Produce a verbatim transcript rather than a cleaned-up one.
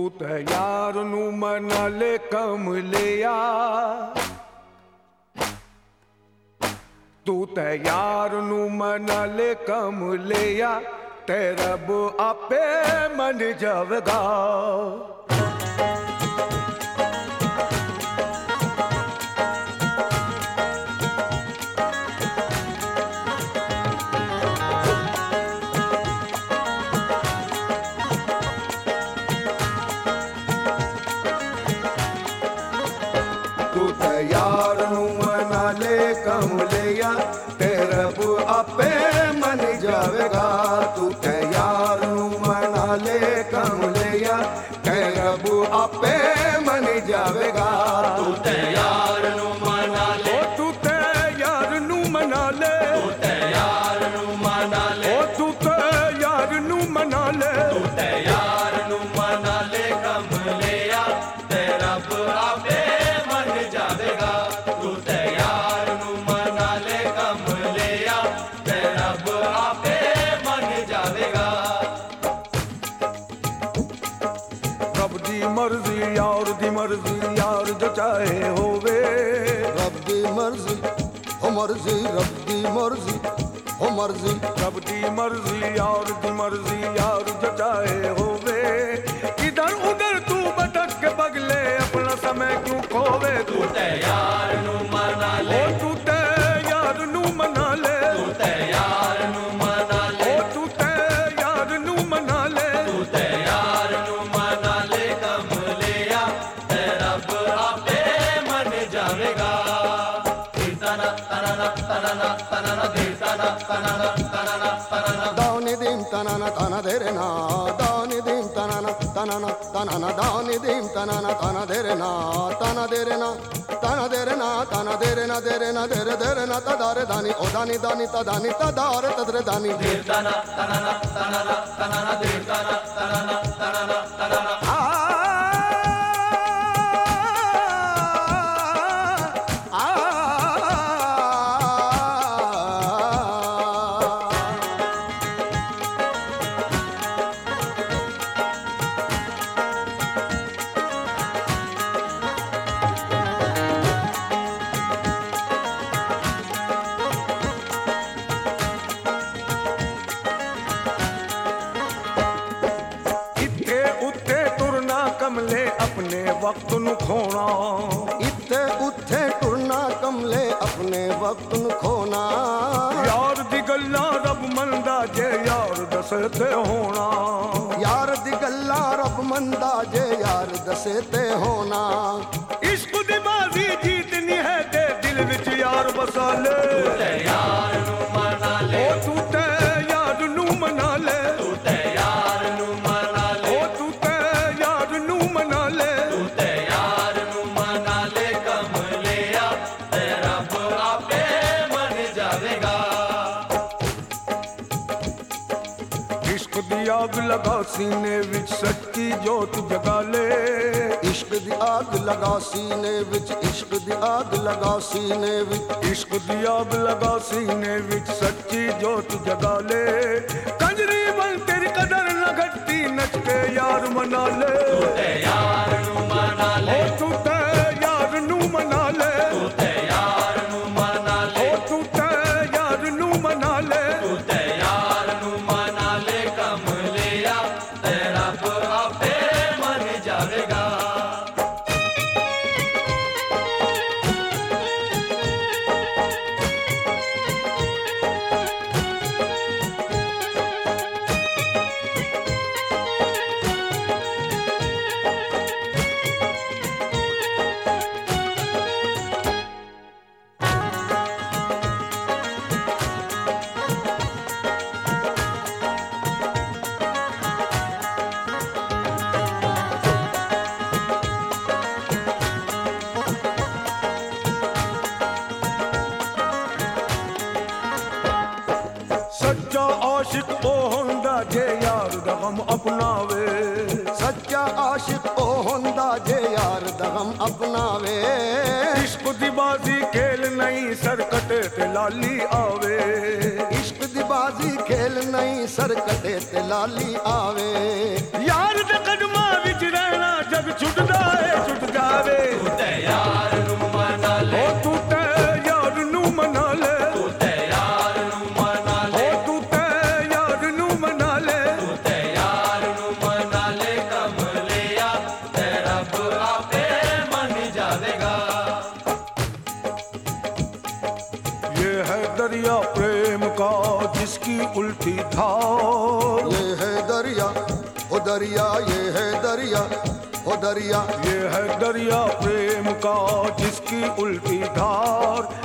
ਤੂੰ ਤੇ ਯਾਰ ਨੂੰ ਮਨਾ ਲੈ ਕਮਲਿਆ, ਤੂੰ ਤੇ ਯਾਰ ਨੂੰ ਮਨਾ ਲੈ ਕਮਲਿਆ, ਤੇ ਰੱਬ ਆਪੇ ਮੰਨ ਜਾਵੇਗਾ। ਤੂੰ ਤੇ ਯਾਰ ਨੂੰ ਮਨਾ ਲੈ ਕਮਲਿਆ, ਤੇ ਰੱਬ ਆਪੇ ਮੰਨ ਜਾਵੇਗਾ। ਤੂੰ ਤੇ ਯਾਰ ਨੂੰ ਮਨਾ ਲੈ ਕਮਲਿਆ, ਤੇ ਰੱਬ ਆਪੇ ਮੰਨ ਜਾਵੇਗਾ। ਤੂੰ ਤੇ ਯਾਰ ਨੂੰ ਮਨਾ ਲੈ, ਤੂੰ ਤੇ ਯਾਰ ਨੂੰ ਮਨਾ ਲੈ, ਤੂੰ ਤੇ ਯਾਰ ਨੂੰ ਮਨਾ ਲੈ, ਤੂੰ ਤੇ ਯਾਰ ਨੂੰ ਮਨਾ ਲੈ, ਤੂੰ ਤੇ ਯਾਰ ਨੂੰ ਮਨਾ ਲੈ ਕਮਲਿਆ, ਤੇ ਰੱਬ ਆਪੇ ਮੰਨ ਜਾਵੇਗਾ। ਤੂੰ ਤੇ ਯਾਰ ਨੂੰ ਮਨਾ ਲੈ ਕਮਲਿਆ, ਤੇ ਰੱਬ ਆਪੇ ਮੰਨ ਜਾਵੇਗਾ। ਰੱਬ ਦੀ ਮਰਜ਼ੀ ਯਾਰ ਦੀ ਮਰਜ਼ੀ ਯਾਰ ਜੋ ਚਾਹੇ ਹੋਵੇ। ਰੱਬ ਦੀ ਮਰਜ਼ੀ ਹੋ ਮਰਜ਼ੀ, ਰੱਬ ਦੀ ਮਰਜ਼ੀ ਹੋ ਮਰਜ਼ੀ, ਰੱਬ ਦੀ ਮਰਜ਼ੀ ਯਾਰ ਦੀ ਮਰਜ਼ੀ ਯਾਰ ਜੋ ਚਾਹੇ ਹੋਵੇ। ਇਧਰ ਉਧਰ ਤੂੰ ਭਟਕ ਕੇ ਬਗਲੇ ਆਪਣਾ ਸਮੇਂ ਕਿਉਂ ਖੋਵੇ। ਤੂੰ ਤੇ ਯਾਰ ਨੂੰ ਮਨਾ ਲੈ, ਓ ਤੂੰ ਤੇ ਯਾਰ ਨੂੰ ਮਨਾ ਲੈ, ਤੂੰ ਤੇ ਯਾਰ ਨੂੰ ਮਨਾ ਲੈ, ਓ ਤੂੰ ਤੇ ਯਾਰ ਨੂੰ ਮਨਾ ਲੈ, ਤੂੰ ਤੇ ਯਾਰ ਨੂੰ ਮਨਾ ਲੈ ਕਮਲਿਆ, ਤੇ ਰੱਬ ਆਪੇ ਮੰਨ ਜਾਵੇਗਾ। ਤਨਾ ਤਨਾ ਤਨਾ ਤਨਾ ਤਨਾ ਤਨਾ ਤਨਾ ਤਨਾ ਦਾਉਨੀ ਦੀਮ ਤਨਾਨਾ ਤਨਾ ਦੇਰੇ ਨਾ, ਦਾਉਨੀ ਦੀਮ ਤਨਾਨਾ ਤਨਾਨਾ ਤਨਾਨਾ, ਦਾਉਨੀ ਦੀਮ ਤਨਾਨਾ ਤਨਾ ਦੇਰੇ ਨਾ, ਤਨਾ ਦੇਰੇ ਨਾ, ਤਨਾ ਦੇਰੇ ਨਾ, ਤਨਾ ਦੇਰੇ ਨਾ, ਦੇਰੇ ਨਾ, ਦੇਰੇ ਦੇਰੇ ਨਾ, ਤਦਾਰੇ ਦਾਨੀ, ਓ ਦਾਨੀ ਦਾਨੀ ਤਦਾਨੀ ਤਦਾਰੇ ਤਦਰੇ ਦਾਨੀ। ਤਨਾ ਤਨਾ ਤਨਾ ਤਨਾ ਦੇ ਤਨਾ ਤਨਾ ਤਨਾ ਤਨਾ ਕਮਲੇ ਆਪਣੇ ਵਕਤ ਨੂੰ ਖੋਣਾ। ਇੱਥੇ ਉੱਥੇ ਟੁਰਨਾ ਕਮਲੇ ਆਪਣੇ ਵਕਤ ਨੂੰ ਖੋਣਾ। ਯਾਰ ਦੀ ਗੱਲਾਂ ਰੱਬ ਮੰਨਦਾ ਜੇ ਯਾਰ ਦੱਸੇ ਤੇ ਹੋਣਾ। ਯਾਰ ਦੀ ਗੱਲਾਂ ਰੱਬ ਮੰਨਦਾ ਜੇ ਯਾਰ ਦੱਸੇ ਤੇ ਹੋਣਾ। ਇਸ਼ਕ ਦੀ ਬਾਜ਼ੀ ਜੀਤਨੀ ਹੈ ਤੇ ਦਿਲ ਵਿੱਚ ਯਾਰ ਵਸਾ ਲੈ। ਤੂੰ ਤੇ ਯਾਰ ਨੂੰ ਮਨਾ ਲੈ, ਓ ਤੂੰ ਤੇ ਯਾਰ ਨੂੰ ਮਨਾ ਲੈ, ਤੂੰ ਤੇ ਯਾਰ ਨੂੰ ਮਨਾ ਲੈ, ਓ ਤੂੰ ਤੇ ਯਾਰ ਨੂੰ ਮਨਾ ਲੈ, ਤੂੰ ਤੇ ਯਾਰ ਨੂੰ ਮਨਾ ਲੈ ਕਮਲਿਆ, ਤੇ ਰੱਬ ਆਪੇ ਮੰਨ ਜਾਵੇਗਾ। ਇਸ਼ਕ ਦੀ ਆਗ ਲਗਾ ਸੀਨੇ ਵਿੱਚ ਸੱਚੀ ਜੋਤ ਜਗਾ ਲੈ। ਇਸ਼ਕ ਦੀ ਆਗ ਲਗਾ ਸੀਨੇ ਵਿੱਚ, ਇਸ਼ਕ ਦੀ ਆਗ ਲਗਾ ਸੀਨੇ ਵਿੱਚ, ਇਸ਼ਕ ਦੀ ਆਗ ਲਗਾ ਸੀਨੇ ਵਿੱਚ ਸੱਚੀ ਜੋਤ ਜਗਾ ਲੈ। ਕੰਜਰੀ ਬਣ ਤੇਰੀ ਕਦਰ ਨਾ ਘਟੀ ਨੱਚ ਕੇ ਯਾਰ ਮਨਾ ਲੈ। ਤੂੰ ਤੇ ਯਾਰ ਨੂੰ ਮਨਾ ਲੈ, ਓ ਤੂੰ ਤੇ ਯਾਰ ਨੂੰ ਮਨਾ ਲੈ, ਤੂੰ ਤੇ ਯਾਰ ਨੂੰ ਮਨਾ ਲੈ, ਓ ਤੂੰ ਤੇ ਯਾਰ ਨੂੰ ਮਨਾ ਲੈ, ਤੂੰ ਤੇ ਯਾਰ ਨੂੰ ਮਨਾ ਲੈ ਕਮਲਿਆ, ਤੇ ਰੱਬ ਆਪੇ ਮੰਨ ਜਾਵੇਗਾ। ਸੱਚਾ ਆਸ਼ਿਕ ਉਹ ਹੁੰਦਾ ਜੇ ਯਾਰ ਦਾ ਗਮ ਅਪਣਾਵੇ। ਸੱਚਾ ਆਸ਼ਿਕ ਉਹ ਹੁੰਦਾ ਜੇ ਯਾਰ ਦਾ ਗਮ ਅਪਣਾਵੇ। ਇਸ਼ਕ दी बाजी खेल नहीं सरकटे ते लाली आवे, इश्क दी बाजी खेल नहीं सरकटे ते लाली आवे। यार दे कदमां विच रहना जग छुटदा है छुट जावे। तू ते यार नू मना ले, ओ तू ते यार नू मना ले, तू ते यार नू मना ले, ओ तू ते यार नू मना ले, तू ते यार नू मना ले कमलिया, ते रब आपे मन जावेगा। ये है दरिया प्रेम का जिसकी उल्टी धार, ये है दरिया ओ दरिया, ये है दरिया ओ दरिया, ये है दरिया प्रेम का जिसकी उल्टी धार।